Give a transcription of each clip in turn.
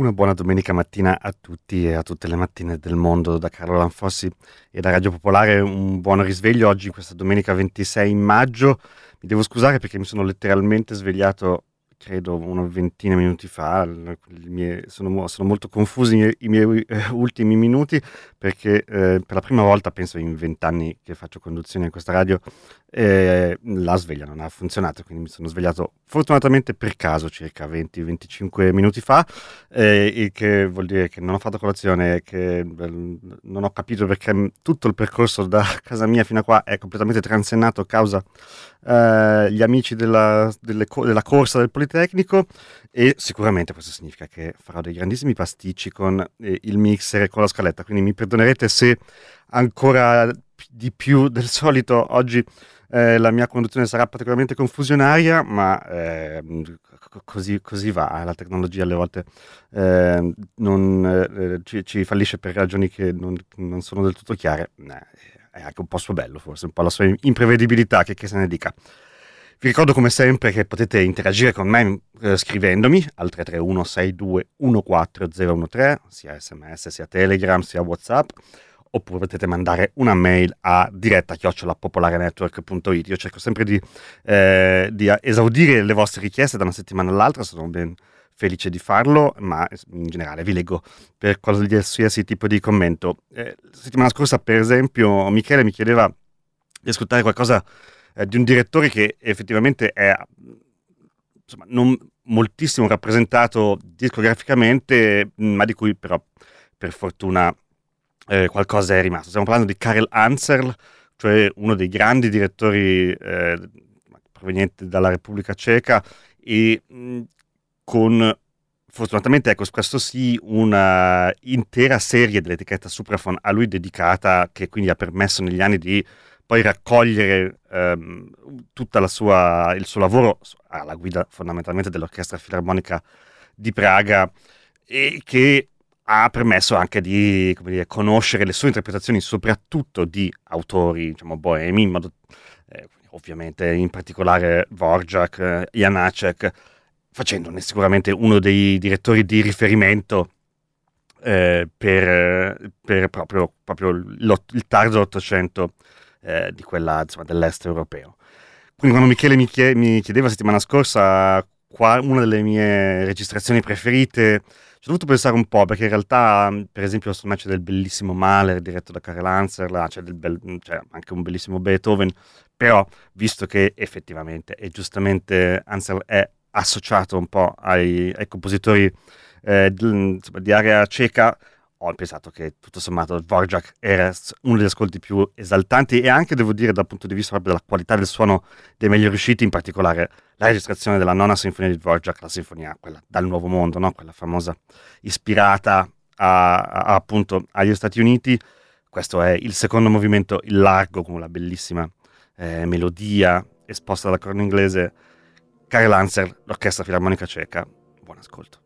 Una buona domenica mattina a tutti e a tutte le mattine del mondo da Carlo Lanfossi e da Radio Popolare. Un buon risveglio oggi, questa domenica 26 maggio. Mi devo scusare perché mi sono letteralmente svegliato, credo, una ventina di minuti fa. Sono molto confusi i miei ultimi minuti perché per la prima volta, penso in 20 anni che faccio conduzione in questa radio, la sveglia non ha funzionato, quindi mi sono svegliato fortunatamente per caso circa 20-25 minuti fa, il che vuol dire che non ho fatto colazione, che non ho capito perché tutto il percorso da casa mia fino a qua è completamente transennato a causa gli amici della corsa del Politecnico, e sicuramente questo significa che farò dei grandissimi pasticci con il mixer e con la scaletta, quindi mi perdonerete se ancora di più del solito oggi la mia conduzione sarà particolarmente confusionaria, ma così va. La tecnologia alle volte ci fallisce per ragioni che non sono del tutto chiare. È anche un po' suo bello, forse un po' la sua imprevedibilità, che se ne dica. Vi ricordo come sempre che potete interagire con me scrivendomi al 331 62 14013, sia SMS, sia Telegram, sia WhatsApp, oppure potete mandare una mail a diretta@popolarenetwork.it. Io cerco sempre di esaudire le vostre richieste da una settimana all'altra, sono ben felice di farlo, ma in generale vi leggo per qualsiasi tipo di commento. La settimana scorsa, per esempio, Michele mi chiedeva di ascoltare qualcosa di un direttore che effettivamente è, insomma, non moltissimo rappresentato discograficamente, ma di cui però per fortuna qualcosa è rimasto. Stiamo parlando di Karel Anserl, cioè uno dei grandi direttori provenienti dalla Repubblica Ceca, e con fortunatamente, ecco, questo sì, una intera serie dell'etichetta Supraphon a lui dedicata, che quindi ha permesso negli anni di poi raccogliere tutta il suo lavoro alla guida fondamentalmente dell'Orchestra Filarmonica di Praga, e che ha permesso anche di, come dire, conoscere le sue interpretazioni soprattutto di autori, diciamo, boemi, in modo, ovviamente in particolare Dvorak, Janacek, facendone sicuramente uno dei direttori di riferimento per proprio il tardo Ottocento di quella, insomma, dell'est europeo. Quindi quando Michele mi chiedeva settimana scorsa una delle mie registrazioni preferite, ci ho dovuto pensare un po', perché in realtà, per esempio, sul match del bellissimo Mahler diretto da Karel Anserl, c'è anche un bellissimo Beethoven, però visto che effettivamente e giustamente Anserl è associato un po' ai compositori insomma, di area ceca, ho pensato che tutto sommato Dvorak era uno degli ascolti più esaltanti, e anche, devo dire, dal punto di vista proprio della qualità del suono, dei meglio riusciti, in particolare la registrazione della nona sinfonia di Dvorak, la sinfonia, quella dal Nuovo Mondo, no? Quella famosa ispirata appunto agli Stati Uniti. Questo è il secondo movimento, il largo, con la bellissima melodia esposta dalla corno inglese. Karel Anserl, l'Orchestra Filarmonica Ceca. Buon ascolto.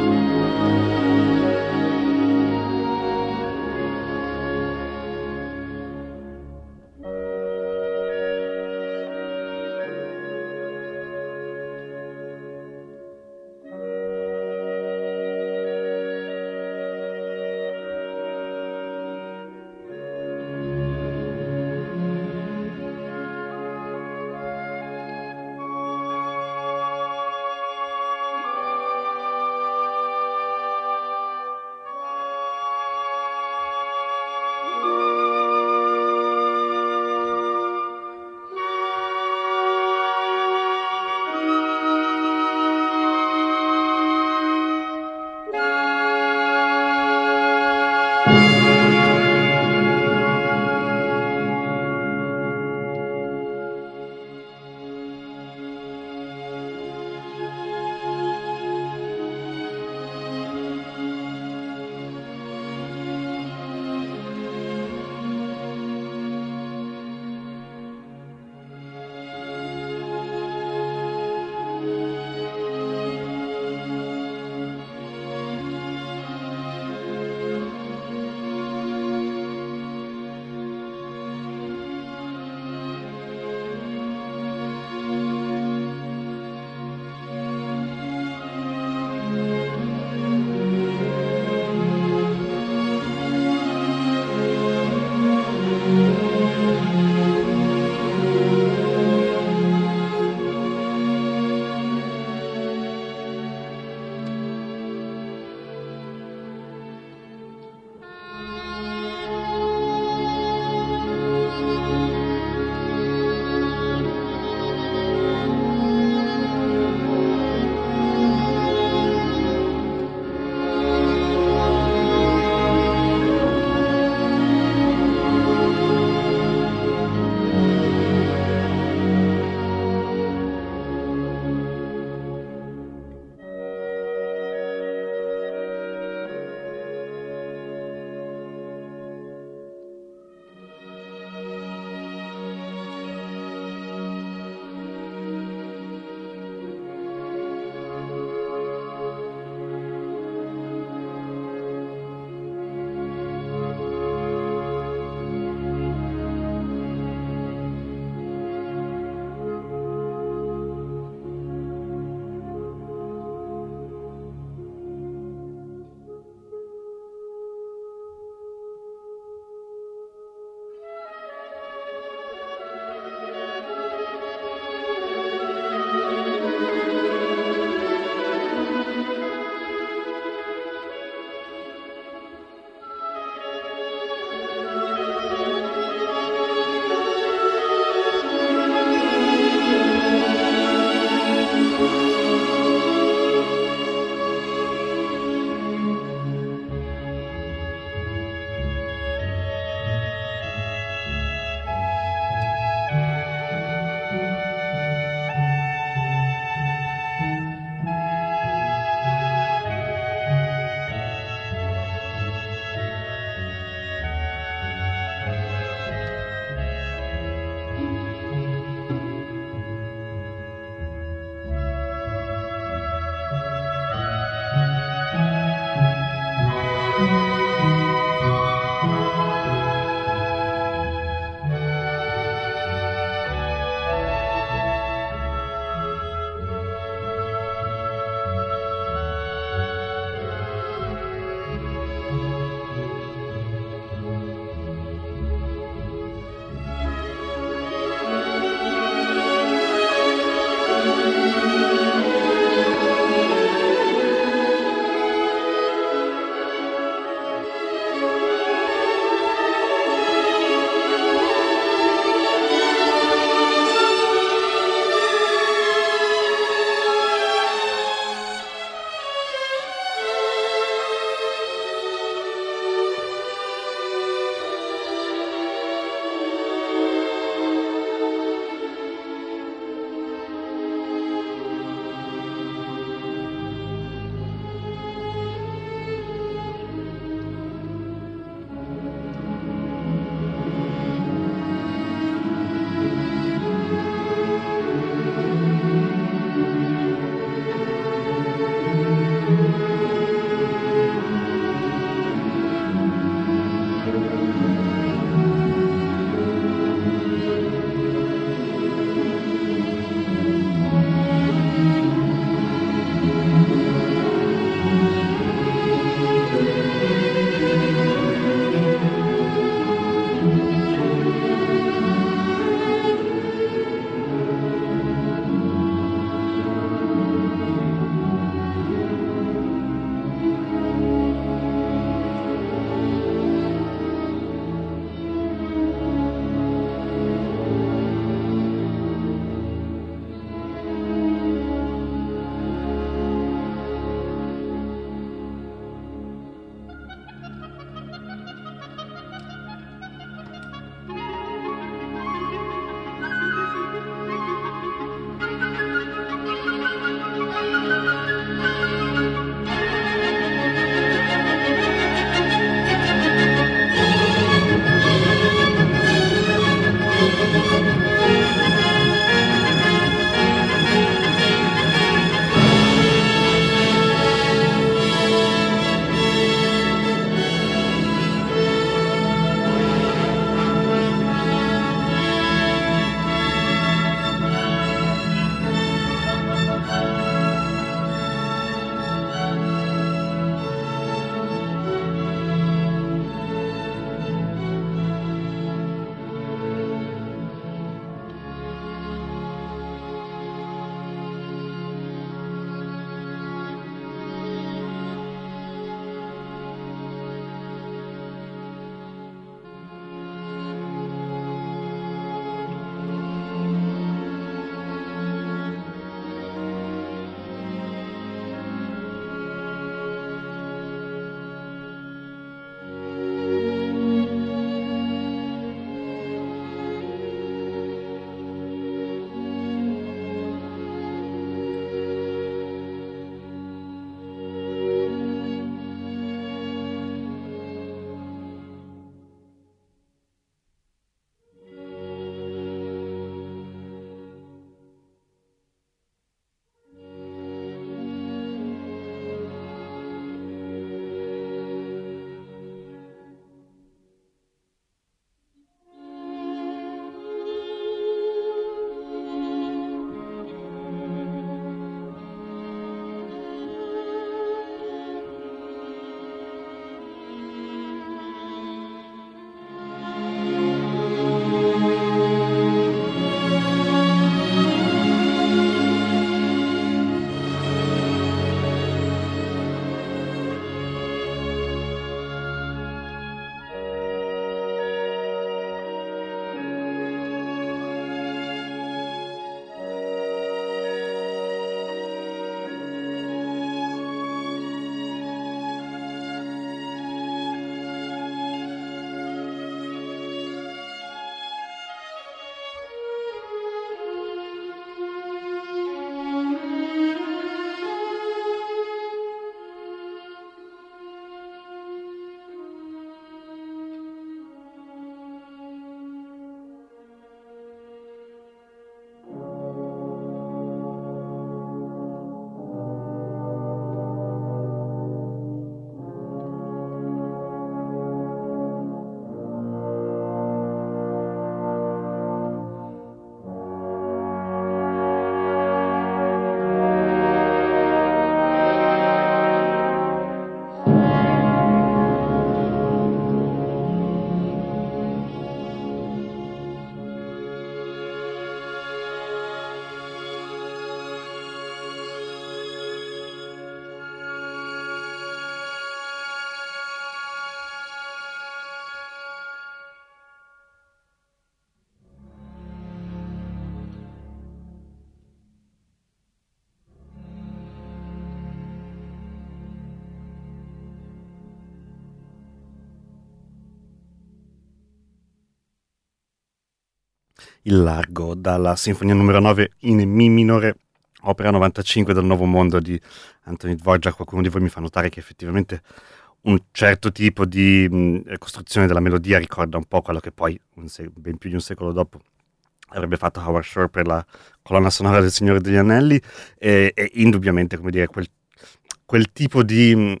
il largo, dalla Sinfonia numero 9 in Mi minore, opera 95 del Nuovo Mondo di Anthony Dvorak. Qualcuno di voi mi fa notare che effettivamente un certo tipo di costruzione della melodia ricorda un po' quello che poi, ben più di un secolo dopo, avrebbe fatto Howard Shore per la colonna sonora del Signore degli Anelli, e indubbiamente, come dire, quel tipo di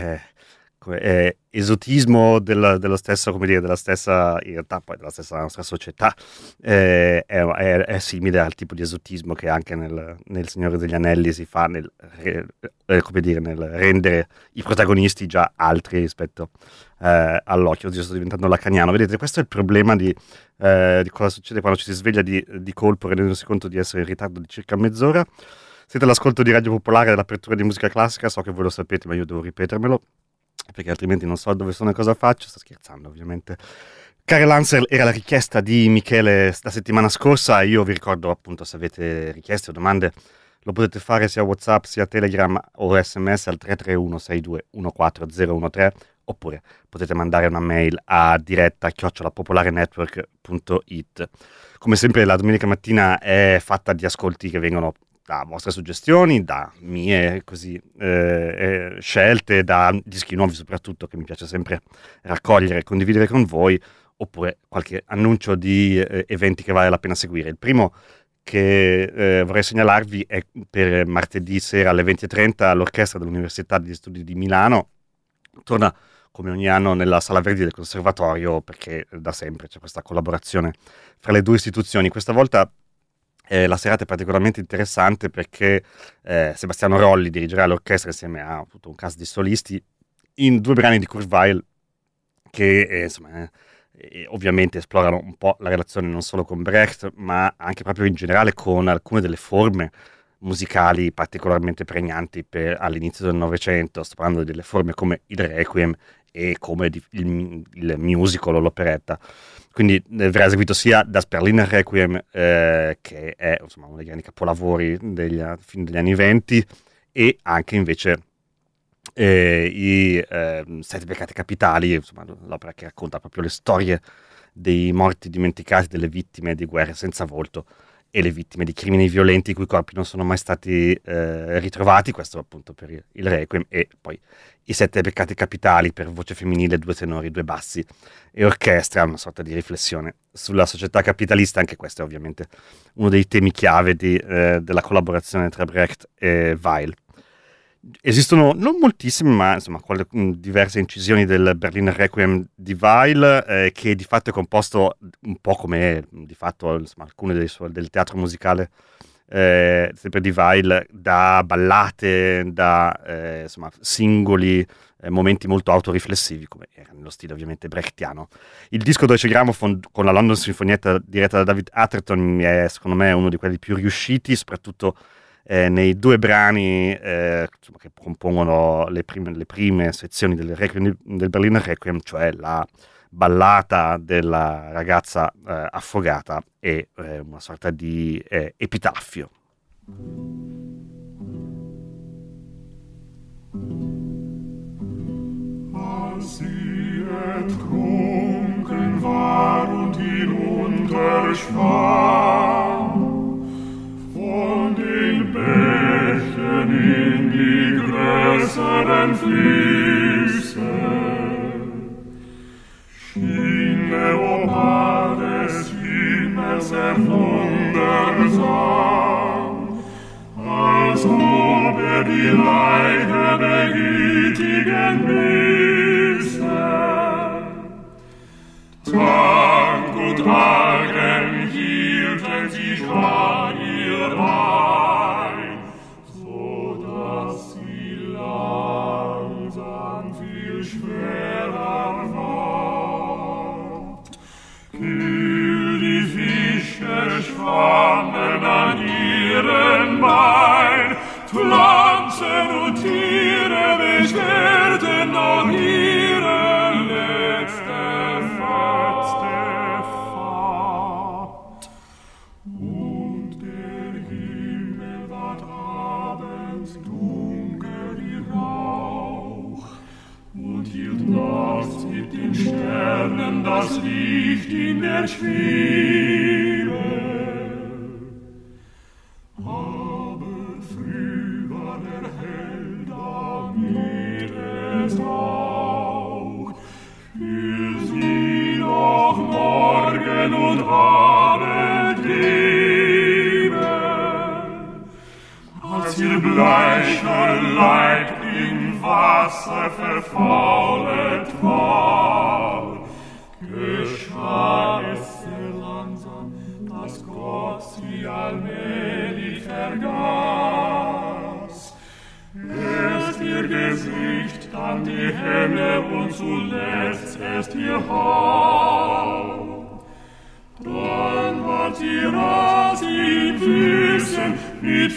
esotismo dello stesso, come dire, della stessa, in realtà poi della stessa nostra società, è simile al tipo di esotismo che anche nel Signore degli Anelli si fa come dire, nel rendere i protagonisti già altri rispetto all'occhio. Oddio, sto diventando lacaniano. Vedete, questo è il problema di cosa succede quando ci si sveglia di colpo rendendosi conto di essere in ritardo di circa mezz'ora. Siete all'ascolto di Radio Popolare dell'apertura di musica classica, so che voi lo sapete, ma io devo ripetermelo, perché altrimenti non so dove sono e cosa faccio. Sto scherzando, ovviamente. Karel Ansel era la richiesta di Michele la settimana scorsa, e io vi ricordo appunto, se avete richieste o domande, lo potete fare sia WhatsApp, sia Telegram o SMS al 331 62 14013, oppure potete mandare una mail a diretta@popolarenetwork.it. Come sempre la domenica mattina è fatta di ascolti che vengono da vostre suggestioni, da mie così scelte, da dischi nuovi soprattutto, che mi piace sempre raccogliere e condividere con voi, oppure qualche annuncio di eventi che vale la pena seguire. Il primo che vorrei segnalarvi è per martedì sera alle 20:30 l'Orchestra dell'Università degli Studi di Milano torna come ogni anno nella Sala Verdi del Conservatorio, perché da sempre c'è questa collaborazione fra le due istituzioni. Questa volta la serata è particolarmente interessante perché Sebastiano Rolli dirigerà l'orchestra insieme a tutto un cast di solisti in 2 brani di Kurt Weill che insomma ovviamente esplorano un po' la relazione non solo con Brecht, ma anche proprio in generale con alcune delle forme musicali particolarmente pregnanti all'inizio del Novecento. Sto parlando delle forme come il Requiem e come il musical o l'operetta. Quindi verrà eseguito sia Das Berliner Requiem, che è insomma uno dei grandi capolavori fine degli anni '20, e anche invece i Sette Peccati Capitali, insomma l'opera che racconta proprio le storie dei morti dimenticati, delle vittime di guerre senza volto e le vittime di crimini violenti i cui corpi non sono mai stati ritrovati. Questo appunto per il Requiem, e poi i Sette Peccati Capitali per voce femminile, 2 tenori, 2 bassi e orchestra, una sorta di riflessione sulla società capitalista. Anche questo è ovviamente uno dei temi chiave della collaborazione tra Brecht e Weill. Esistono non moltissime, ma insomma diverse incisioni del Berliner Requiem di Weill, che di fatto è composto un po' come di fatto insomma, alcune del teatro musicale sempre di Weill, da ballate, da insomma, singoli momenti molto autoriflessivi, come era nello stile ovviamente brechtiano. Il disco Deutsche Grammophon con la London Sinfonietta diretta da David Atherton è secondo me uno di quelli più riusciti, soprattutto nei 2 brani insomma, che compongono le prime sezioni del Berliner Requiem, cioè la ballata della ragazza affogata e una sorta di epitaffio. Als sie ertrunken war und hinunterschwamm von den Bächen in die größeren Flüsse, schien der Opal des Himmels wundersam, als ob die Leide begütigen müsse. Trank und Algen hielten sich an ihr ein, so dass sie langsam viel schwerer ward. Kühl die Fische schwammen an ihren Bein, Pflanzen und Tiere beschwerten noch ihre letzte Fahrt. Und der Himmel ward abends dunkel wie Rauch und hielt nachts mit den Sternen das Licht in der Schwebe. Morgen und Abend geben, als ihr bleicher Leib im Wasser verfaulet war, geschah es sehr langsam, dass Gott sie allmählich vergaß. Erst ihr Gesicht, dann die Hände und zuletzt erst ihr Haupt. Dann ward sie ras in Füßen mit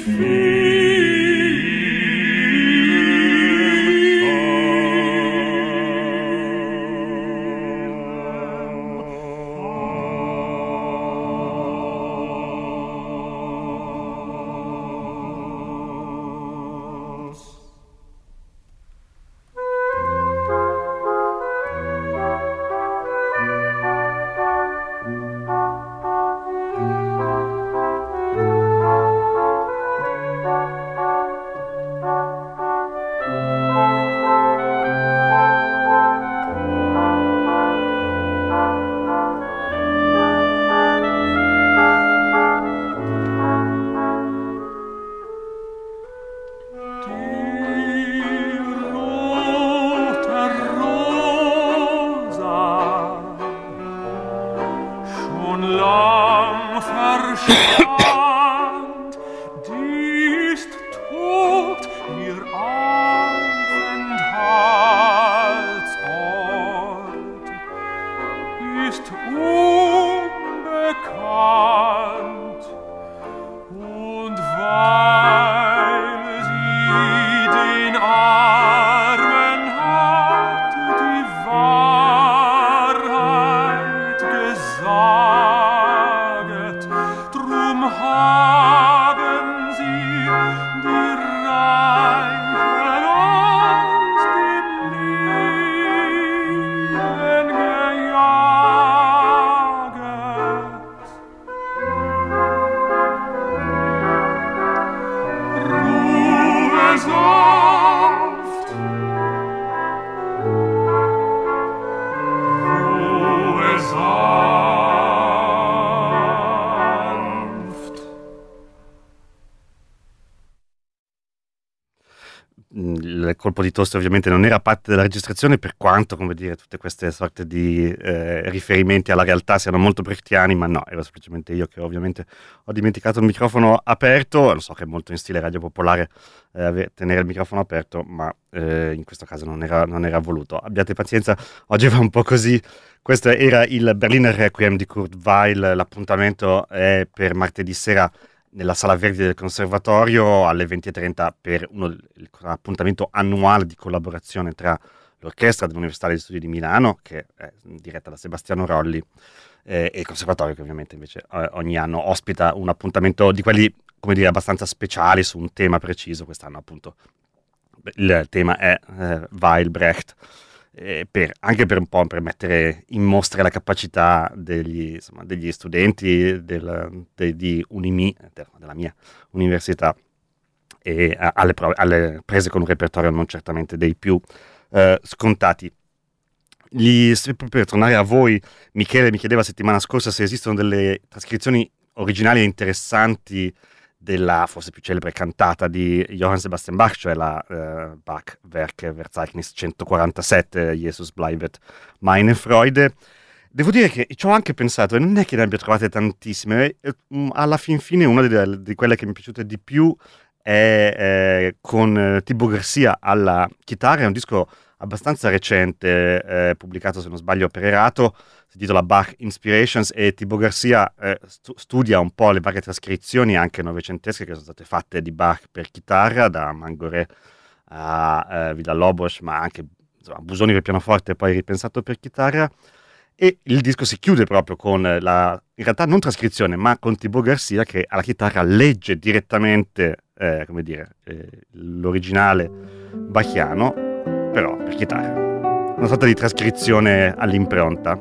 il colpo di tosse ovviamente non era parte della registrazione, per quanto, come dire, tutte queste sorte di riferimenti alla realtà siano molto brechtiani, ma no, era semplicemente io che ovviamente ho dimenticato il microfono aperto. Lo so che è molto in stile radio popolare tenere il microfono aperto, ma in questo caso non era voluto. Abbiate pazienza, oggi va un po' così. Questo era il Berliner Requiem di Kurt Weill. L'appuntamento è per martedì sera nella Sala Verdi del Conservatorio alle 20:30 per l'appuntamento annuale di collaborazione tra l'Orchestra dell'Università degli Studi di Milano, che è diretta da Sebastiano Rolli, e il Conservatorio, che ovviamente invece ogni anno ospita un appuntamento di quelli, come dire, abbastanza speciali su un tema preciso. Quest'anno appunto il tema è Weill, Brecht, anche per un po' per mettere in mostra la capacità degli studenti di Unimi, della mia università, e alle prese con un repertorio non certamente dei più scontati. Per tornare a voi, Michele mi chiedeva settimana scorsa se esistono delle trascrizioni originali e interessanti della forse più celebre cantata di Johann Sebastian Bach, cioè la Bach Verzeichnis 147, Jesus bleibt meine Freude. Devo dire che ci ho anche pensato, e non è che ne abbia trovate tantissime. Alla fin fine una di quelle che mi è piaciuta di più è con Thibaut Garcia alla chitarra. È un disco abbastanza recente, pubblicato se non sbaglio per Erato, si intitola Bach Inspirations, e Thibaut Garcia studia un po' le varie trascrizioni anche novecentesche che sono state fatte di Bach per chitarra, da Mangoret a Villa-Lobos, ma anche Busoni per pianoforte, poi ripensato per chitarra. E il disco si chiude proprio con in realtà non trascrizione, ma con Thibaut Garcia che alla chitarra legge direttamente l'originale bachiano, però per chitarra. Una sorta di trascrizione all'impronta.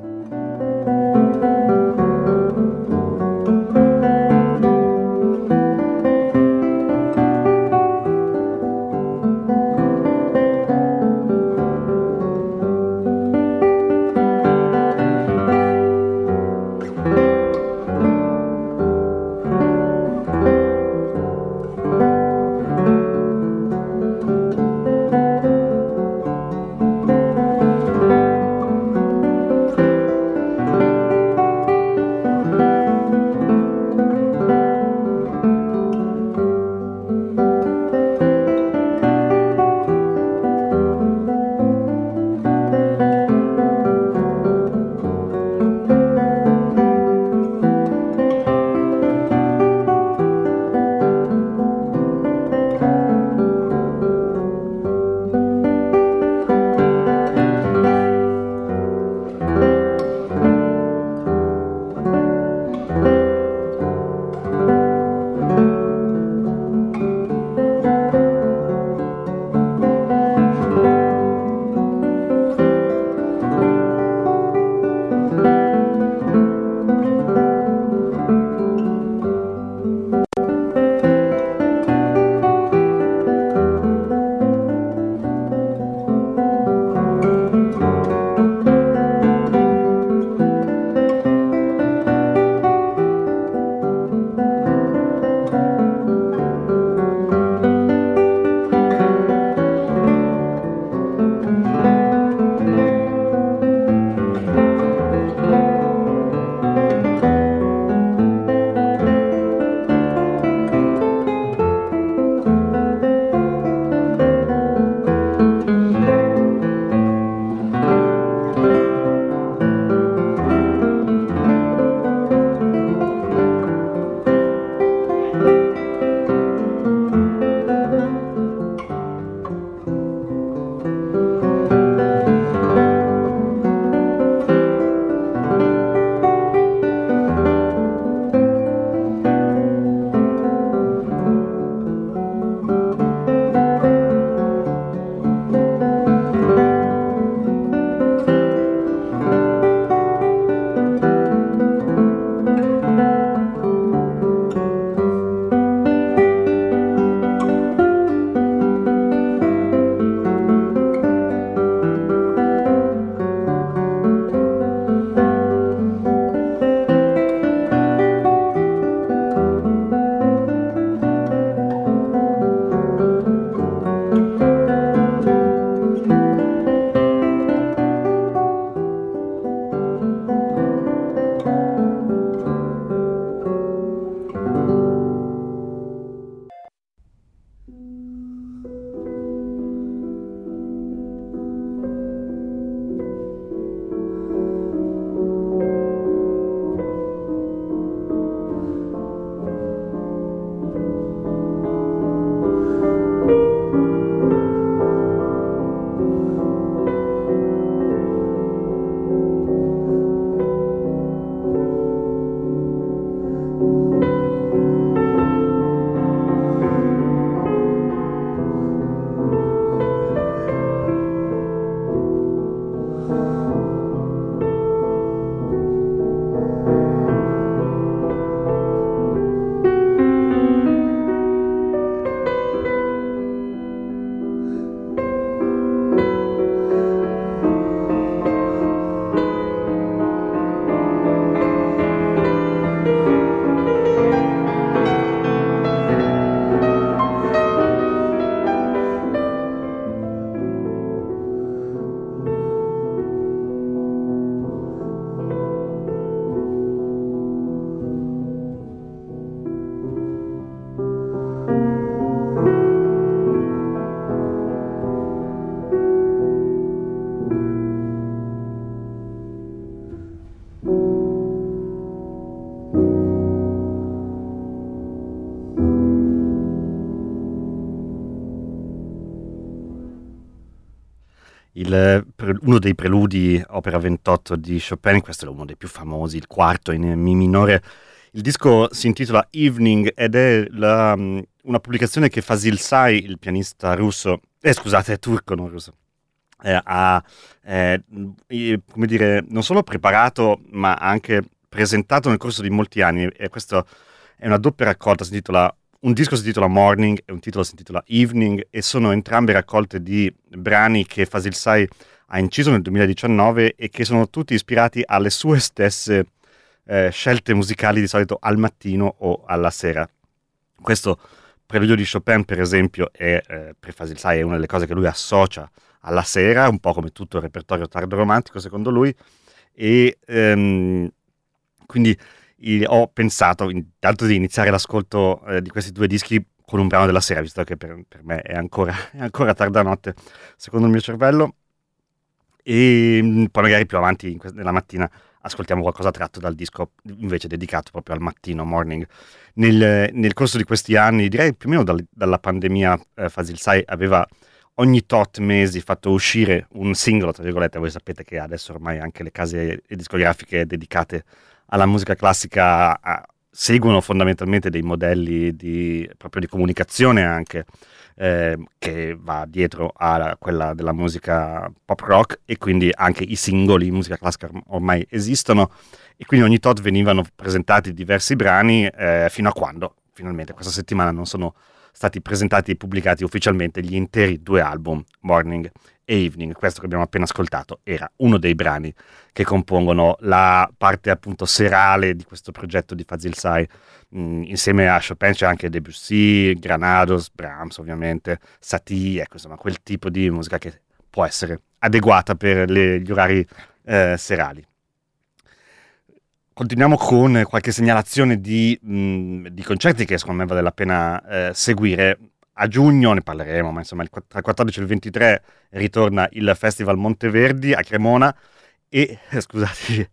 uno dei preludi, opera 28 di Chopin, questo è uno dei più famosi, il quarto in Mi minore. Il disco si intitola Evening ed è una pubblicazione che Fazil Say, il pianista russo, scusate, è turco, non russo, ha, come dire, non solo preparato, ma anche presentato nel corso di molti anni. E questa è una doppia raccolta, un disco si intitola Morning e un titolo si intitola Evening, e sono entrambe raccolte di brani che Fazil Say ha inciso nel 2019 e che sono tutti ispirati alle sue stesse scelte musicali, di solito al mattino o alla sera. Questo preludio di Chopin, per esempio, per Fazil Say è una delle cose che lui associa alla sera, un po' come tutto il repertorio tardo romantico, secondo lui, e quindi ho pensato intanto di iniziare l'ascolto di questi due dischi con un brano della sera, visto che per me è ancora tarda notte, secondo il mio cervello, e poi magari più avanti nella mattina ascoltiamo qualcosa tratto dal disco invece dedicato proprio al mattino, Morning. Nel corso di questi anni, direi più o meno dalla pandemia, Fazil Say aveva ogni tot mesi fatto uscire un singolo, tra virgolette. Voi sapete che adesso ormai anche le case discografiche dedicate alla musica classica seguono fondamentalmente dei modelli proprio di comunicazione anche, che va dietro a quella della musica pop rock, e quindi anche i singoli in musica classica ormai esistono, e quindi ogni tot venivano presentati diversi brani, fino a quando finalmente questa settimana non sono stati presentati e pubblicati ufficialmente gli interi due album, Morning e Evening. Questo che abbiamo appena ascoltato era uno dei brani che compongono la parte appunto serale di questo progetto di Fazil Say. Insieme a Chopin c'è anche Debussy, Granados, Brahms ovviamente, Satie, ecco, insomma quel tipo di musica che può essere adeguata per gli orari serali. Continuiamo con qualche segnalazione di concerti che secondo me vale la pena seguire. A giugno ne parleremo, ma insomma tra il 14 e il 23 ritorna il Festival Monteverdi a Cremona e scusate,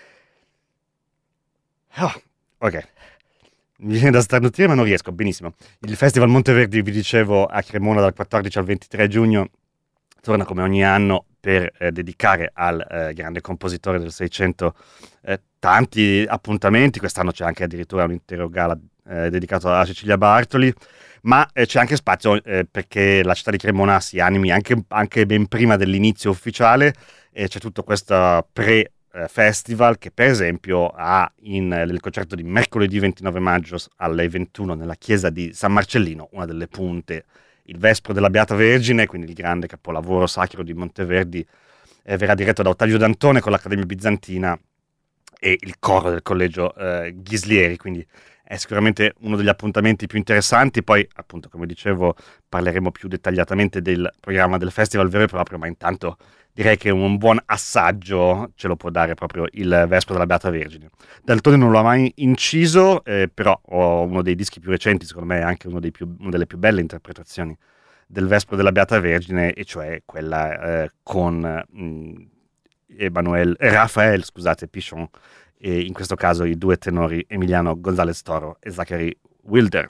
ok, mi viene da starnutire ma non riesco, benissimo. Il Festival Monteverdi, vi dicevo, a Cremona dal 14 al 23 giugno torna come ogni anno per dedicare al grande compositore del Seicento tanti appuntamenti. Quest'anno c'è anche addirittura un intero gala dedicato a Cecilia Bartoli, ma c'è anche spazio perché la città di Cremona si animi anche ben prima dell'inizio ufficiale, e c'è tutto questo pre-festival che per esempio ha il concerto di mercoledì 29 maggio alle 21 nella chiesa di San Marcellino, una delle punte, il Vespro della Beata Vergine, quindi il grande capolavoro sacro di Monteverdi, verrà diretto da Ottavio Dantone con l'Accademia Bizantina e il coro del collegio Ghislieri, quindi è sicuramente uno degli appuntamenti più interessanti. Poi appunto, come dicevo, parleremo più dettagliatamente del programma del festival vero e proprio, ma intanto direi che un buon assaggio ce lo può dare proprio il Vespro della Beata Vergine. Dantone non l'ho mai inciso, però ho uno dei dischi più recenti, secondo me è anche una delle più belle interpretazioni del Vespro della Beata Vergine, e cioè quella con Raphael Pichon, e in questo caso i due tenori Emiliano González Toro e Zachary Wilder.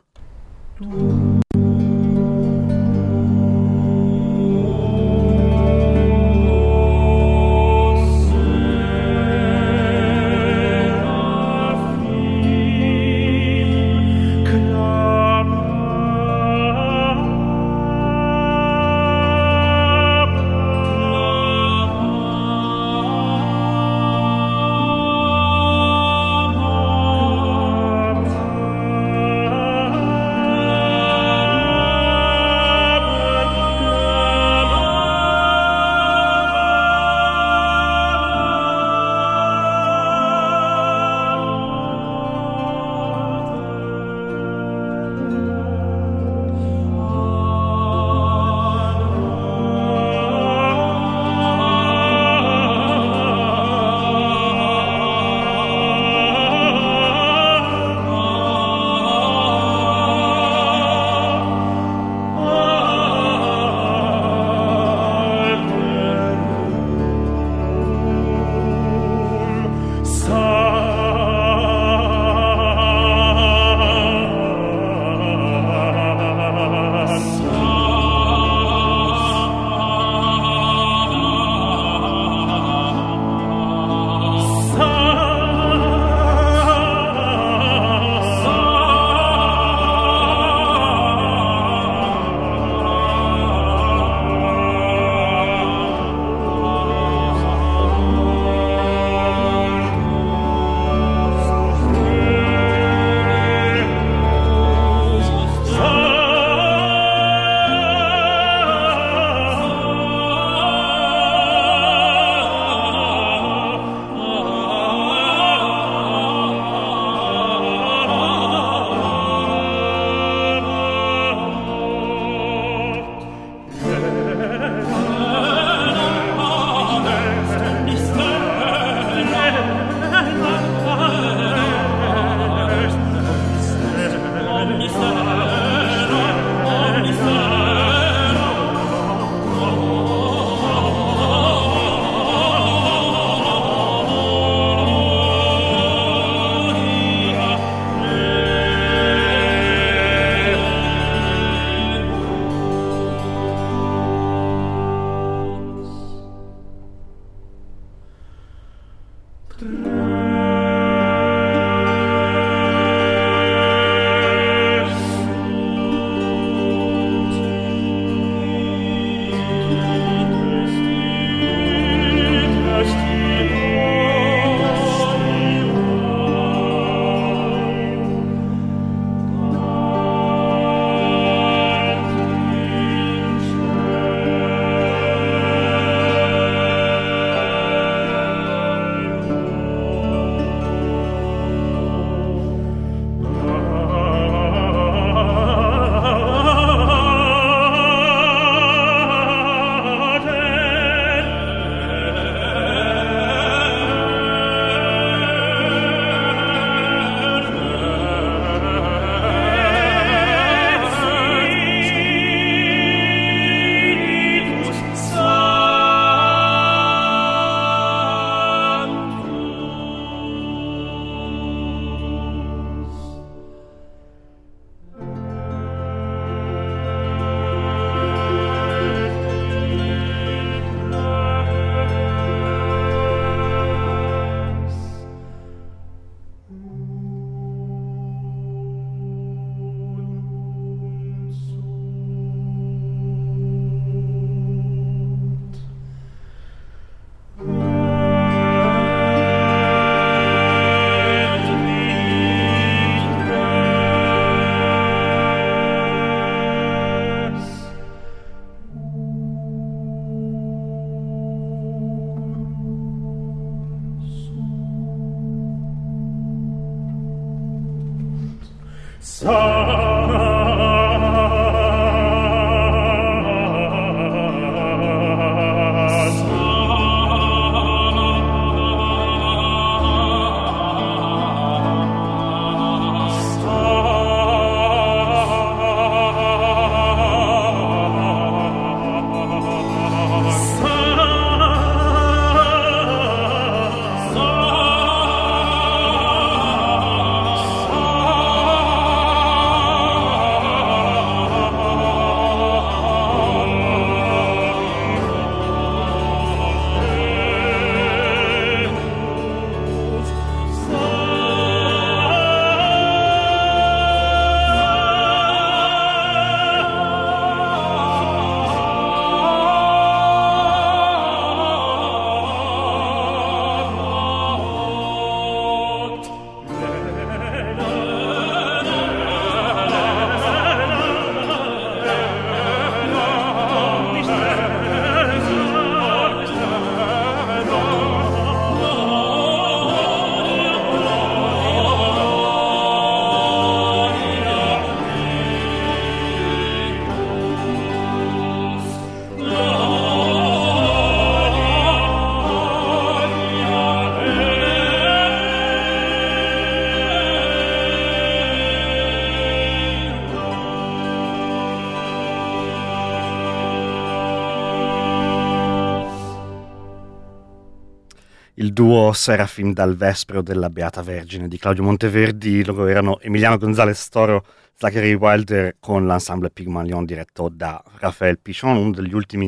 il duo Serafim dal Vespro della Beata Vergine di Claudio Monteverdi. Loro erano Emiliano Gonzalez Toro, Zachary Wilder con l'ensemble Pygmalion diretto da Raphaël Pichon, uno degli ultimi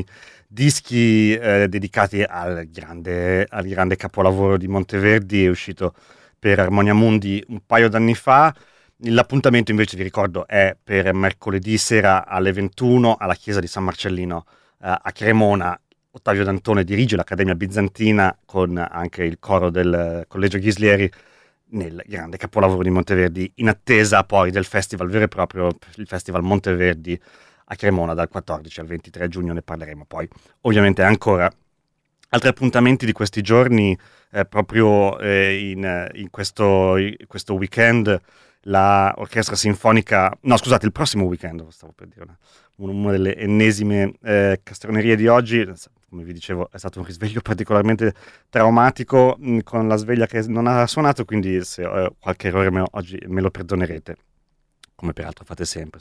dischi dedicati al grande capolavoro di Monteverdi. È uscito per Armonia Mundi un paio d'anni fa. L'appuntamento invece, vi ricordo, è per mercoledì sera alle 21 alla chiesa di San Marcellino a Cremona. Ottavio D'Antone dirige l'Accademia Bizantina con anche il coro del Collegio Ghislieri nel grande capolavoro di Monteverdi, in attesa poi del festival vero e proprio, il Festival Monteverdi a Cremona dal 14 al 23 giugno. Ne parleremo poi ovviamente ancora. Altri appuntamenti di questi giorni, proprio in questo weekend, la Orchestra Sinfonica, no scusate, il prossimo weekend, stavo per dire una delle ennesime castronerie di oggi. Come vi dicevo, è stato un risveglio particolarmente traumatico, con la sveglia che non ha suonato, quindi se ho qualche errore oggi me lo perdonerete, come peraltro fate sempre.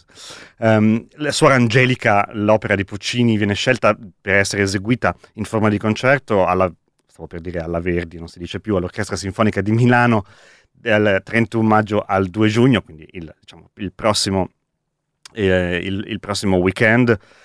La Suora Angelica, l'opera di Puccini, viene scelta per essere eseguita in forma di concerto stavo per dire alla Verdi, non si dice più, all'Orchestra Sinfonica di Milano, dal 31 maggio al 2 giugno, quindi il prossimo weekend.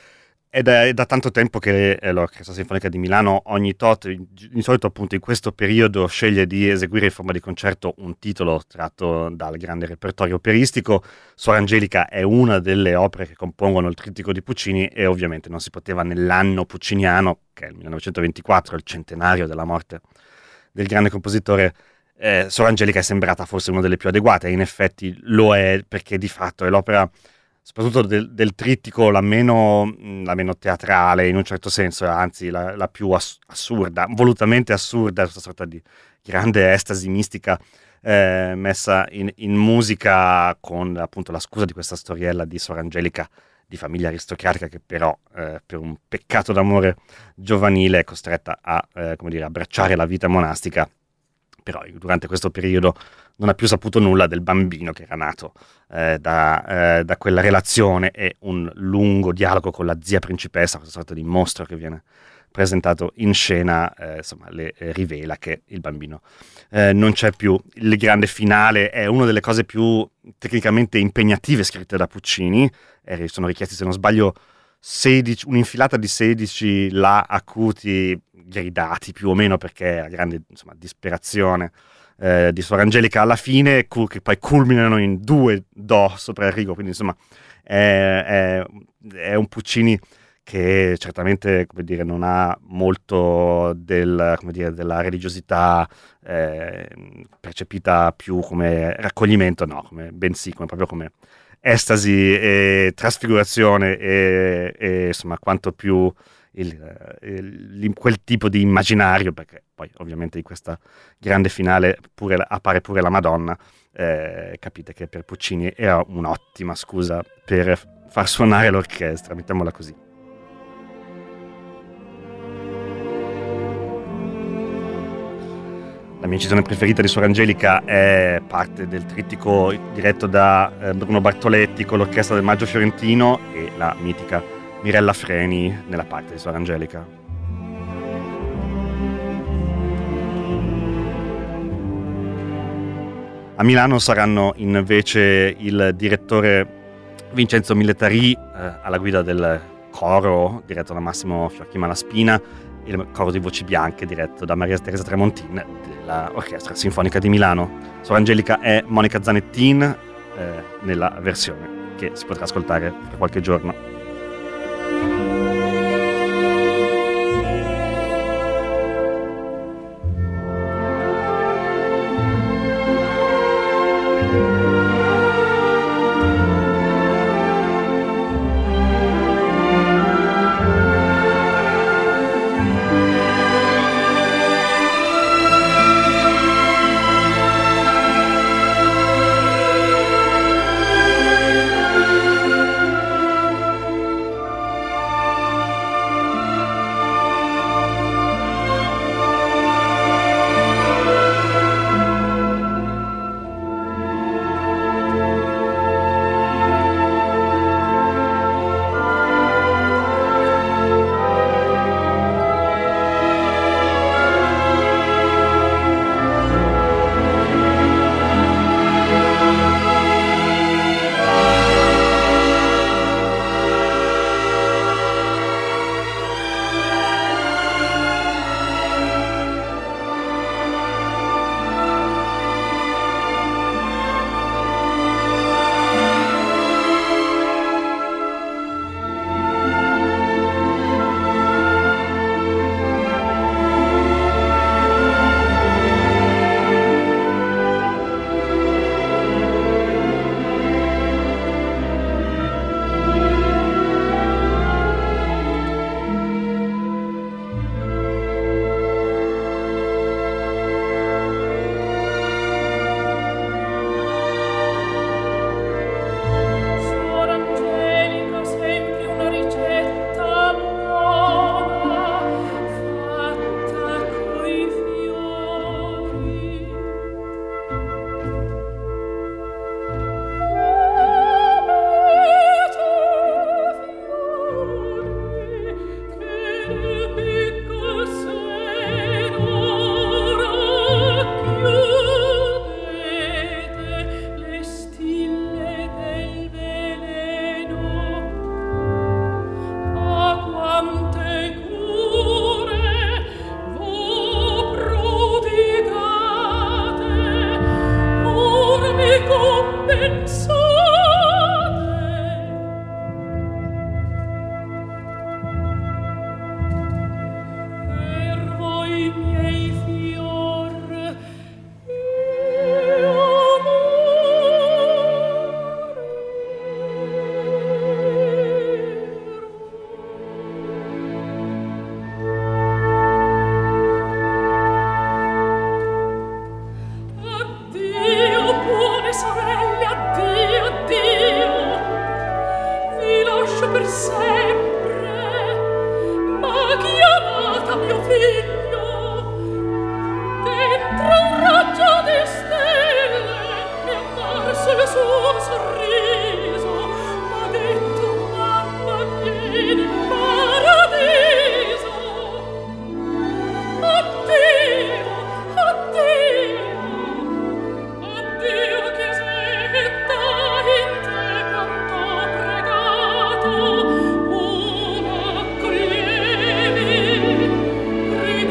è da tanto tempo che l'Orchestra Sinfonica di Milano ogni tot, di solito appunto in questo periodo, sceglie di eseguire in forma di concerto un titolo tratto dal grande repertorio operistico. Suor Angelica è una delle opere che compongono il trittico di Puccini e ovviamente non si poteva nell'anno pucciniano, che è il 1924, il centenario della morte del grande compositore. Suor Angelica è sembrata forse una delle più adeguate, e in effetti lo è, perché di fatto è l'opera, soprattutto del trittico, la meno teatrale in un certo senso, anzi la più assurda, volutamente assurda, questa sorta di grande estasi mistica messa in musica, con appunto la scusa di questa storiella di Suor Angelica di famiglia aristocratica che però per un peccato d'amore giovanile è costretta a come dire, abbracciare la vita monastica. Però durante questo periodo non ha più saputo nulla del bambino che era nato da quella relazione, e un lungo dialogo con la zia principessa, questa sorta di mostro che viene presentato in scena, insomma, le rivela che il bambino non c'è più. Il grande finale è una delle cose più tecnicamente impegnative scritte da Puccini. Sono richiesti, se non sbaglio, un'infilata di 16 la acuti gridati più o meno, perché è la grande, insomma, disperazione di Suor Angelica alla fine, che poi culminano in 2 do sopra il rigo. Quindi insomma è un Puccini che certamente, come dire, non ha molto della religiosità percepita più come raccoglimento, no, bensì proprio come estasi e trasfigurazione, e insomma quanto più quel tipo di immaginario, perché poi ovviamente in questa grande finale appare pure la Madonna. Capite che per Puccini era un'ottima scusa per far suonare l'orchestra, mettiamola così. La mia incisione preferita di Suor Angelica è parte del trittico diretto da Bruno Bartoletti con l'orchestra del Maggio Fiorentino, e la mitica Mirella Freni nella parte di Suor Angelica. A Milano saranno invece il direttore Vincenzo Milletari alla guida del coro diretto da Massimo Fiocchi Malaspina, e il coro di voci bianche diretto da Maria Teresa Tremontin dell'Orchestra Sinfonica di Milano. Suor Angelica è Monica Zanettin nella versione che si potrà ascoltare fra qualche giorno. sorelle, addio, addio. Vi lascio per sempre, ma chiamata mio figlio. Dentro un raggio di stelle è apparso il suo sorriso, m'ha detto: mamma, vieni in paradiso. Addio, addio, addio, che setta in te quanto pregato, una accoglievi,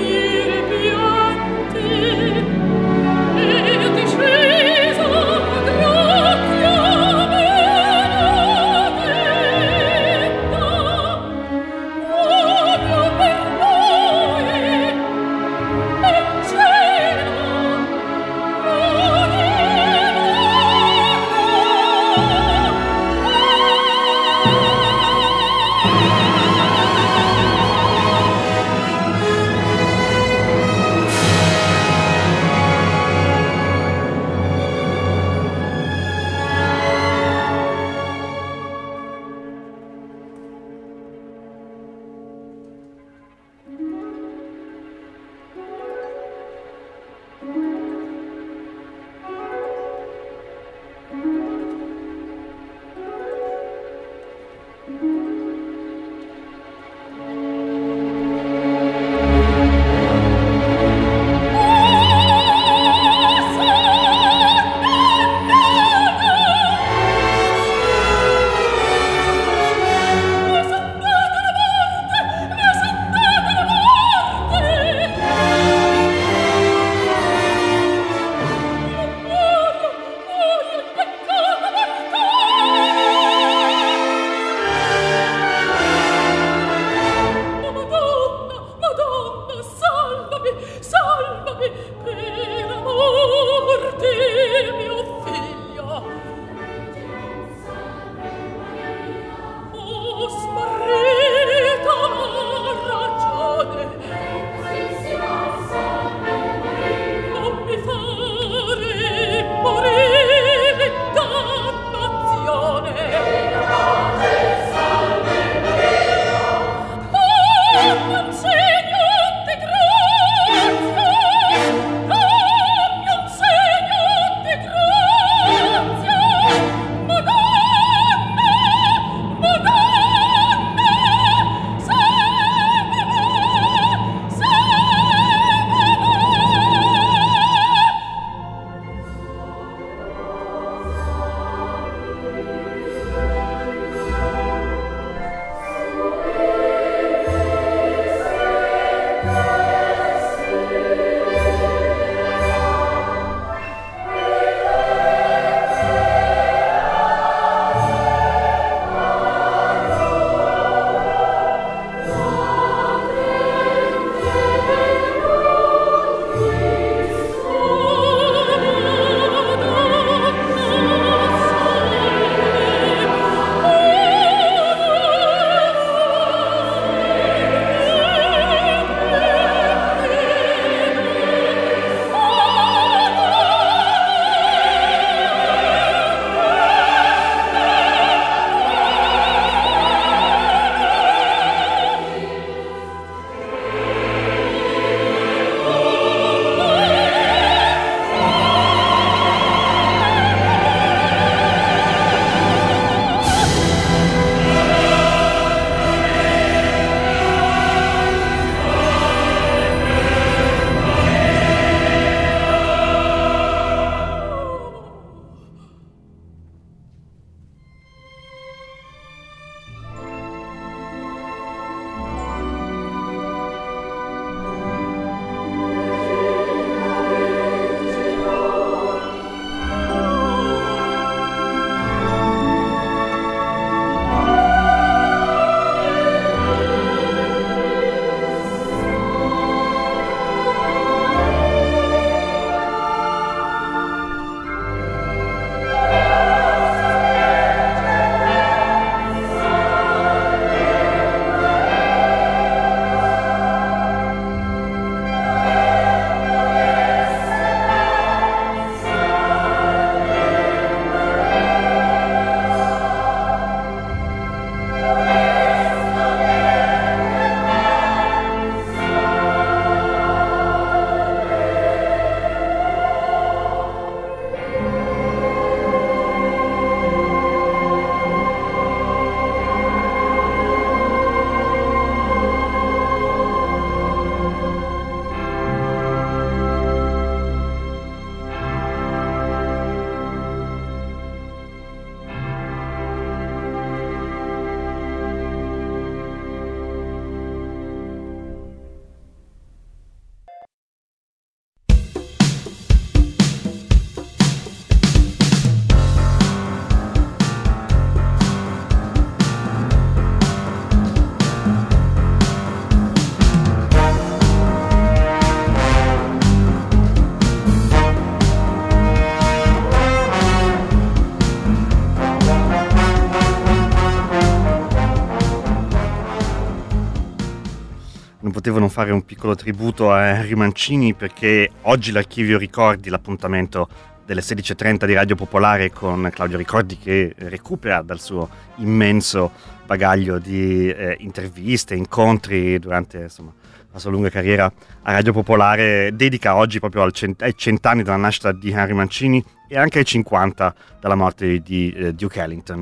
potevo non fare un piccolo tributo a Henry Mancini, perché oggi l'Archivio Ricordi, l'appuntamento delle 16:30 di Radio Popolare con Claudio Ricordi, che recupera dal suo immenso bagaglio di interviste, incontri durante la sua lunga carriera a Radio Popolare, dedica oggi proprio ai 100 anni dalla nascita di Henry Mancini e anche ai 50 dalla morte di Duke Ellington.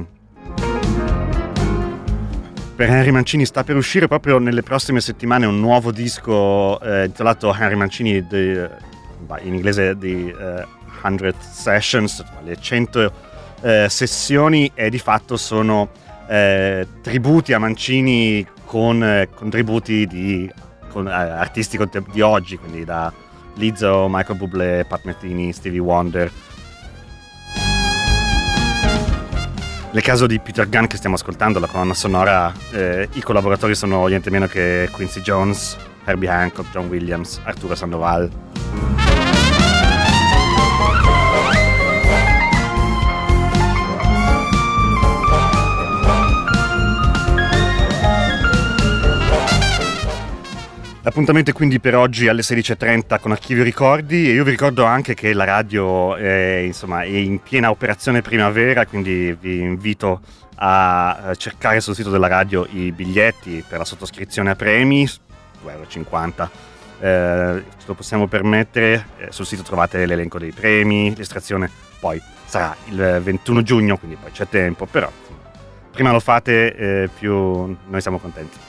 Per Henry Mancini sta per uscire proprio nelle prossime settimane un nuovo disco intitolato Henry Mancini, in inglese di 100 Sessions, le 100 sessioni, e di fatto sono tributi a Mancini con contributi con artisti di oggi, quindi da Lizzo, Michael Bublé, Pat Metheny, Stevie Wonder. Nel caso di Peter Gunn, che stiamo ascoltando, la colonna sonora, i collaboratori sono niente meno che Quincy Jones, Herbie Hancock, John Williams, Arturo Sandoval. L'appuntamento è quindi per oggi alle 16:30 con Archivio Ricordi, e io vi ricordo anche che la radio è in piena operazione primavera, quindi vi invito a cercare sul sito della radio i biglietti per la sottoscrizione a premi, €2,50. Ce lo possiamo permettere, sul sito trovate l'elenco dei premi, l'estrazione poi sarà il 21 giugno, quindi poi c'è tempo, però prima lo fate più noi siamo contenti.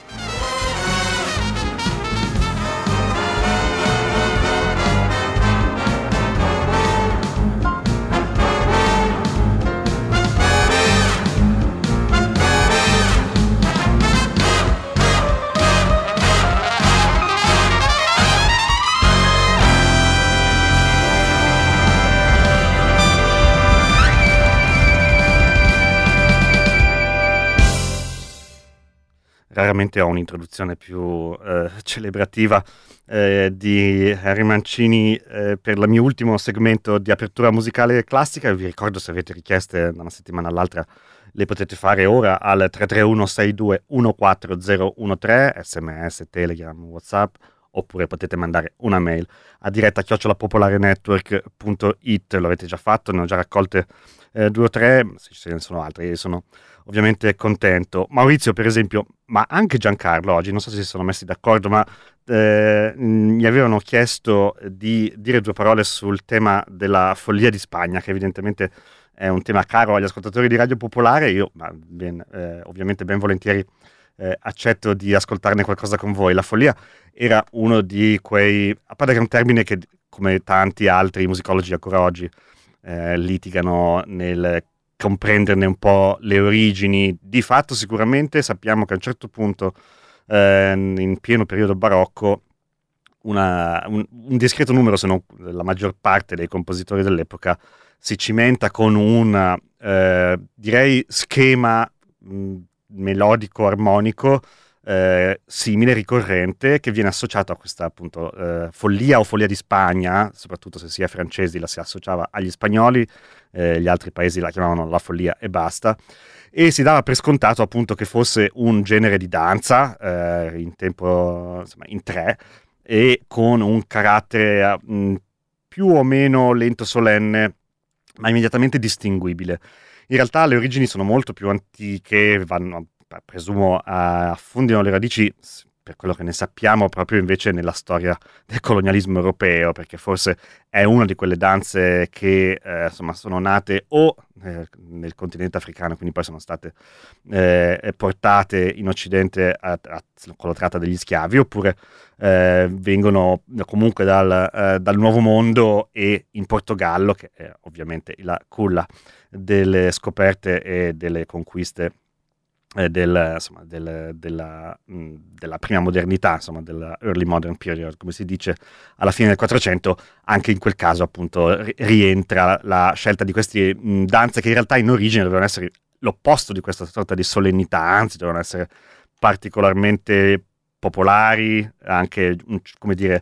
Raramente ho un'introduzione più celebrativa di Henry Mancini per il mio ultimo segmento di apertura musicale classica. Vi ricordo, se avete richieste da una settimana all'altra, le potete fare ora al 331 62 14013, sms, telegram, whatsapp, oppure potete mandare una mail a diretta@popolarenetwork.it. Lo avete già fatto, ne ho già raccolte 2 o 3, se ce ne sono altri sono ovviamente contento. Maurizio, per esempio, ma anche Giancarlo oggi, non so se si sono messi d'accordo, ma mi avevano chiesto di dire 2 parole sul tema della follia di Spagna, che evidentemente è un tema caro agli ascoltatori di Radio Popolare. Io ovviamente ben volentieri accetto di ascoltarne qualcosa con voi. La follia era uno di quei, a parte che è un termine che, come tanti altri musicologi ancora oggi, litigano nel comprenderne un po' le origini. Di fatto sicuramente sappiamo che a un certo punto, in pieno periodo barocco, un discreto numero, se non la maggior parte dei compositori dell'epoca, si cimenta con un direi schema melodico armonico simile, ricorrente, che viene associato a questa appunto follia o follia di Spagna, soprattutto se si è francesi la si associava agli spagnoli, gli altri paesi la chiamavano la follia e basta, e si dava per scontato appunto che fosse un genere di danza in tempo, in 3, e con un carattere più o meno lento, solenne, ma immediatamente distinguibile. In realtà le origini sono molto più antiche, presumo affondino le radici, per quello che ne sappiamo, proprio invece nella storia del colonialismo europeo, perché forse è una di quelle danze che sono nate o nel continente africano, quindi poi sono state portate in Occidente con la tratta degli schiavi, oppure vengono comunque dal Nuovo Mondo, e in Portogallo, che è ovviamente la culla delle scoperte e delle conquiste della prima modernità, della early modern period, come si dice, alla fine del 400. Anche in quel caso appunto rientra la scelta di queste danze, che in realtà in origine dovevano essere l'opposto di questa sorta di solennità, anzi dovevano essere particolarmente popolari, anche, come dire,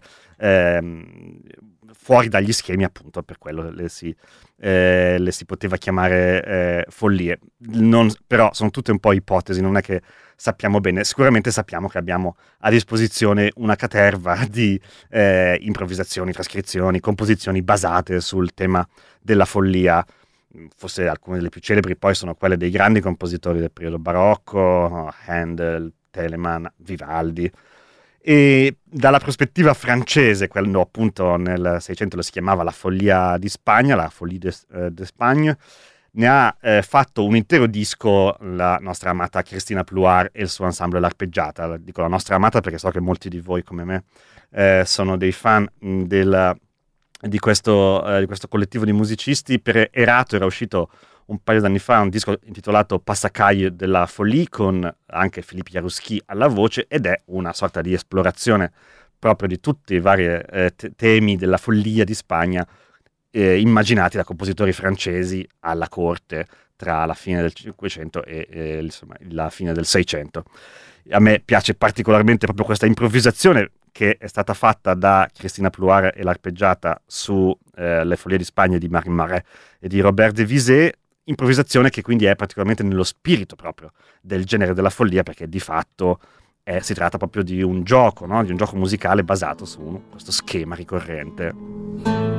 fuori dagli schemi, appunto, per quello le si poteva chiamare follie. Però sono tutte un po' ipotesi, non è che sappiamo bene. Sicuramente sappiamo che abbiamo a disposizione una caterva di improvvisazioni, trascrizioni, composizioni basate sul tema della follia. Forse alcune delle più celebri poi sono quelle dei grandi compositori del periodo barocco, Handel, Telemann, Vivaldi. E dalla prospettiva francese, quello appunto nel 600 lo si chiamava la Follia di Spagna, la Folie d'Espagne, ne ha fatto un intero disco la nostra amata Cristina Plouar e il suo ensemble L'Arpeggiata. Dico la nostra amata perché so che molti di voi come me sono dei fan di questo collettivo di musicisti. Per Erato era uscito un paio d'anni fa un disco intitolato Passacaille de la Folie, con anche Philippe Jaroussky alla voce, ed è una sorta di esplorazione proprio di tutti i vari temi della follia di Spagna, immaginati da compositori francesi alla corte tra la fine del 500 e insomma, la fine del 600. A me piace particolarmente proprio questa improvvisazione che è stata fatta da Cristina Plouar e l'Arpeggiata su Le Folie di Spagna di Marine Marais e di Robert de Visé, improvvisazione che quindi è particolarmente nello spirito proprio del genere della follia, perché di fatto si tratta proprio di un gioco, no? Di un gioco musicale basato su questo schema ricorrente.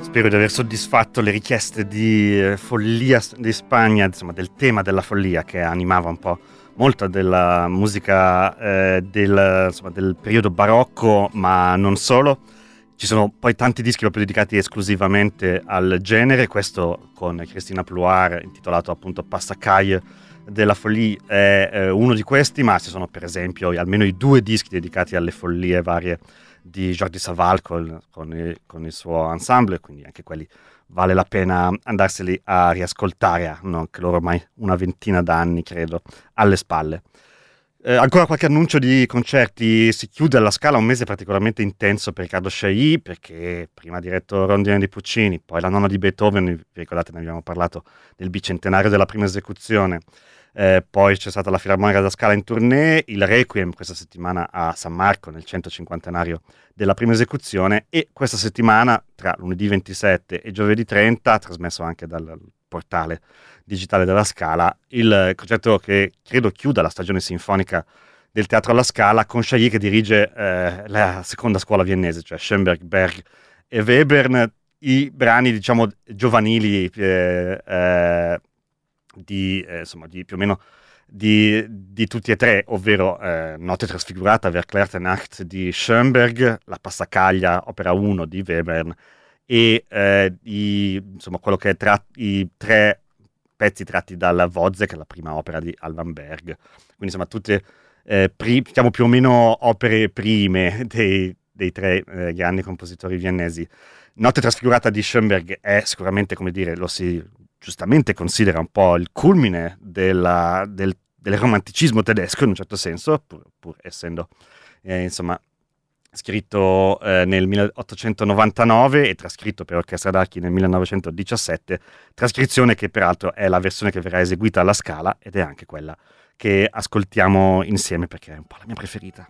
Spero di aver soddisfatto le richieste di follia di Spagna, insomma del tema della follia che animava un po' molto della musica del periodo barocco, ma non solo. Ci sono poi tanti dischi proprio dedicati esclusivamente al genere, questo con Cristina Ploir intitolato appunto Passacaille della Folie è uno di questi, ma ci sono per esempio almeno i 2 dischi dedicati alle follie varie di Jordi Savall con il suo ensemble, quindi anche quelli vale la pena andarseli a riascoltare, hanno anche loro ormai una ventina d'anni credo alle spalle. Ancora qualche annuncio di concerti: si chiude alla Scala un mese particolarmente intenso per Riccardo Chailly, perché prima ha diretto Rondine di Puccini, poi la nona di Beethoven, vi ricordate, ne abbiamo parlato nel bicentenario della prima esecuzione. Poi c'è stata la Filarmonica da Scala in tournée, il Requiem questa settimana a San Marco nel 150° della prima esecuzione, e questa settimana tra lunedì 27 e giovedì 30, trasmesso anche dal portale digitale della Scala, il concerto che credo chiuda la stagione sinfonica del Teatro alla Scala, con Chailly che dirige la seconda scuola viennese, cioè Schoenberg, Berg e Webern, i brani diciamo giovanili di più o meno di tutti e tre, ovvero Notte trasfigurata, Verklärte Nacht di Schoenberg, La Passacaglia, opera 1 di Webern, e quello che è i 3 pezzi tratti dalla Wozzeck, che è la prima opera di Alban Berg. Quindi insomma tutte diciamo più o meno opere prime dei 3 grandi compositori viennesi. Notte trasfigurata di Schoenberg è sicuramente, come dire, lo si giustamente considera un po' il culmine del romanticismo tedesco in un certo senso, pur essendo scritto nel 1899 e trascritto per orchestra d'archi nel 1917, trascrizione che peraltro è la versione che verrà eseguita alla Scala ed è anche quella che ascoltiamo insieme perché è un po' la mia preferita.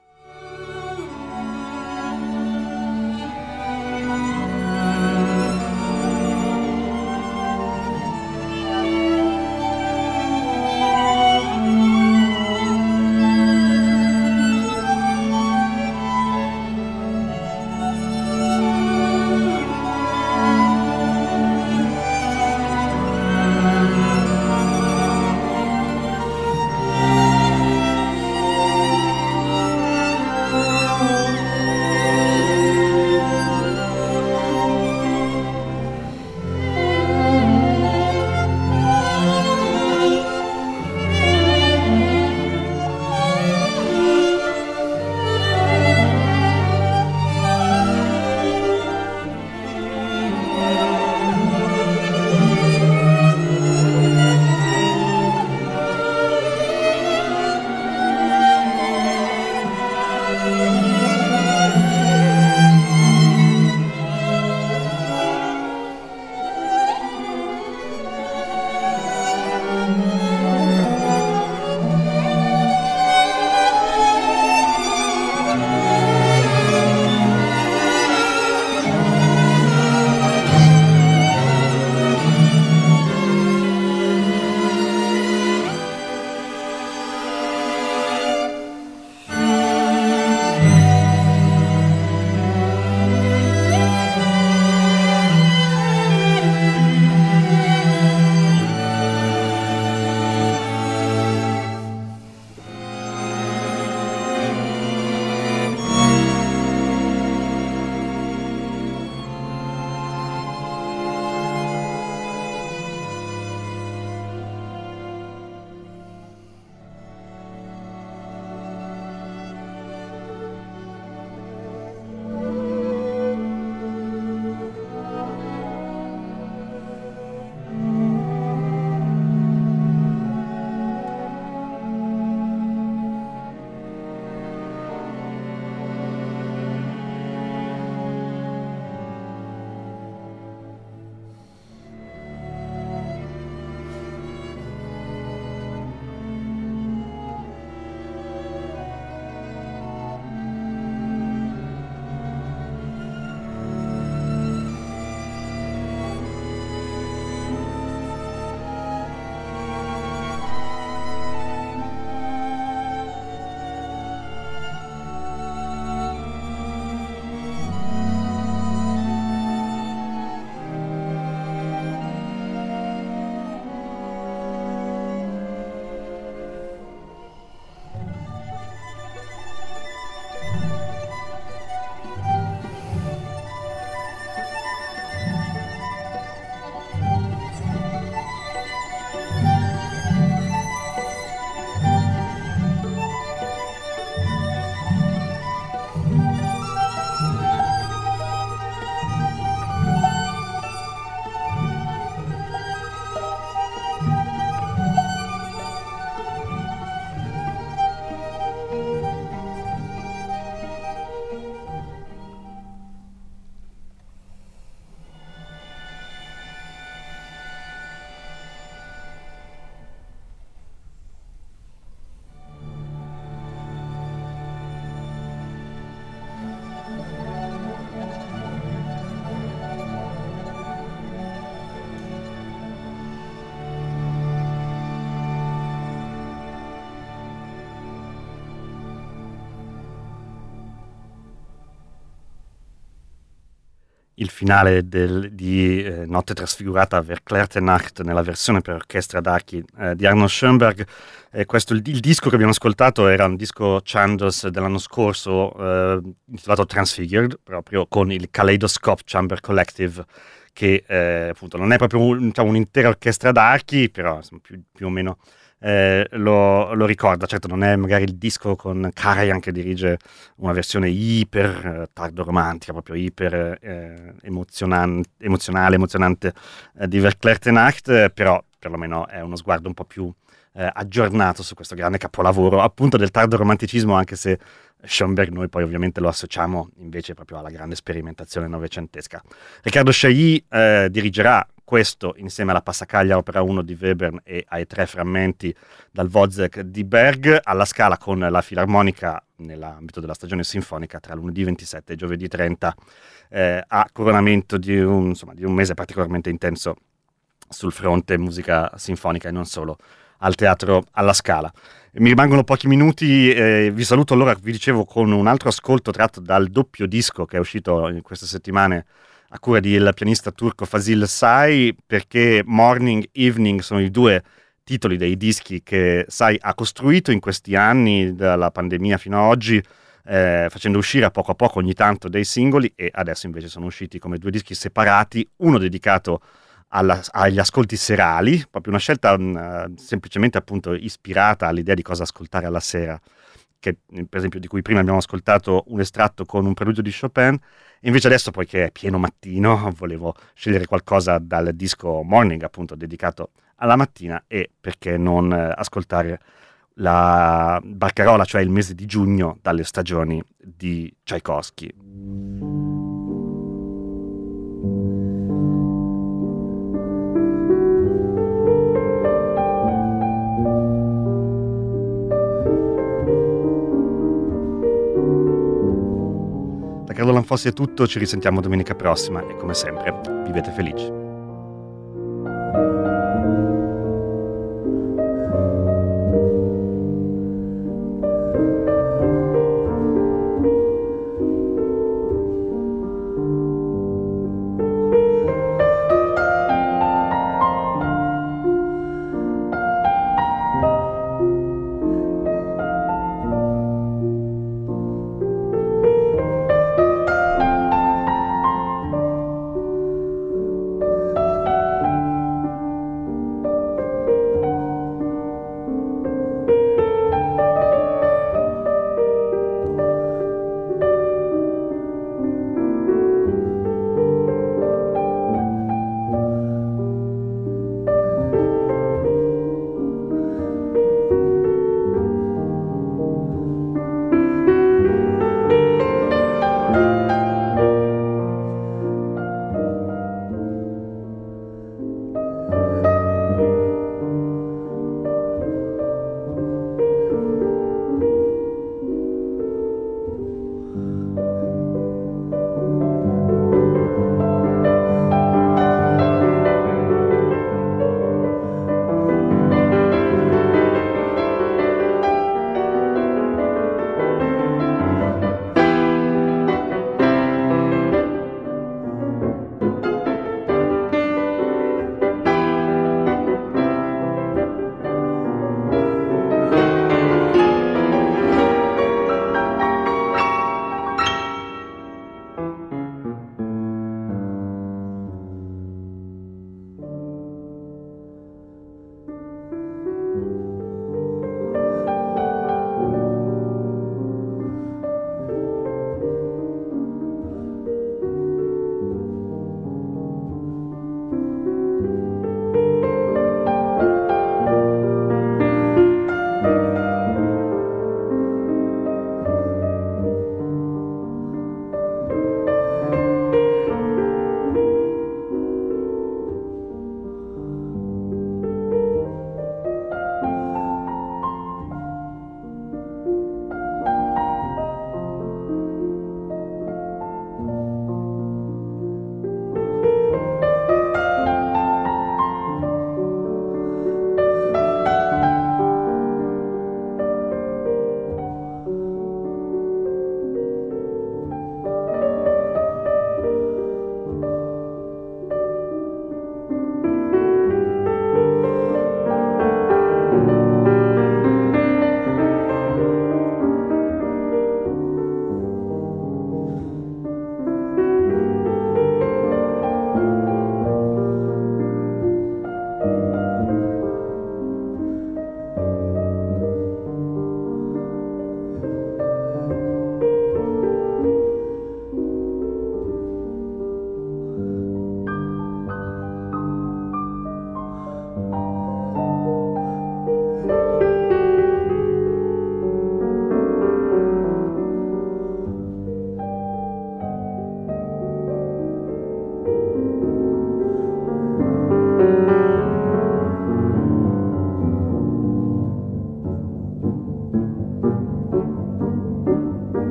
il finale di Notte trasfigurata Verklärte Nacht nella versione per orchestra d'archi di Arnold Schoenberg. Questo, il disco che abbiamo ascoltato era un disco Chandos dell'anno scorso intitolato Transfigured, proprio con il Kaleidoscope Chamber Collective, che appunto non è proprio un'intera orchestra d'archi, però insomma, più o meno lo ricorda. Certo non è magari il disco con Karajan che dirige una versione iper tardo romantica, proprio iper emozionante di Verklärte Nacht, però perlomeno è uno sguardo un po' più aggiornato su questo grande capolavoro appunto del tardo romanticismo, anche se Schoenberg noi poi ovviamente lo associamo invece proprio alla grande sperimentazione novecentesca. Riccardo Chailly dirigerà questo insieme alla Passacaglia Opera 1 di Webern e ai 3 frammenti dal Wozzeck di Berg, alla Scala con la Filarmonica nell'ambito della stagione sinfonica tra lunedì 27 e giovedì 30, a coronamento di un mese particolarmente intenso sul fronte musica sinfonica e non solo, al teatro alla Scala. Mi rimangono pochi minuti, vi saluto allora, vi dicevo, con un altro ascolto tratto dal doppio disco che è uscito in queste settimane a cura del pianista turco Fazil Say, perché Morning, Evening sono i 2 titoli dei dischi che Say ha costruito in questi anni, dalla pandemia fino ad oggi, facendo uscire a poco ogni tanto dei singoli, e adesso invece sono usciti come 2 dischi separati, uno dedicato agli ascolti serali, proprio una scelta semplicemente appunto ispirata all'idea di cosa ascoltare alla sera, che per esempio di cui prima abbiamo ascoltato un estratto con un preludio di Chopin. Invece adesso, poiché è pieno mattino, volevo scegliere qualcosa dal disco Morning, appunto dedicato alla mattina, e perché non ascoltare la Barcarola, cioè il mese di giugno, dalle stagioni di Tchaikovsky. Da Carlo Lanfossi è tutto, ci risentiamo domenica prossima e come sempre vivete felici.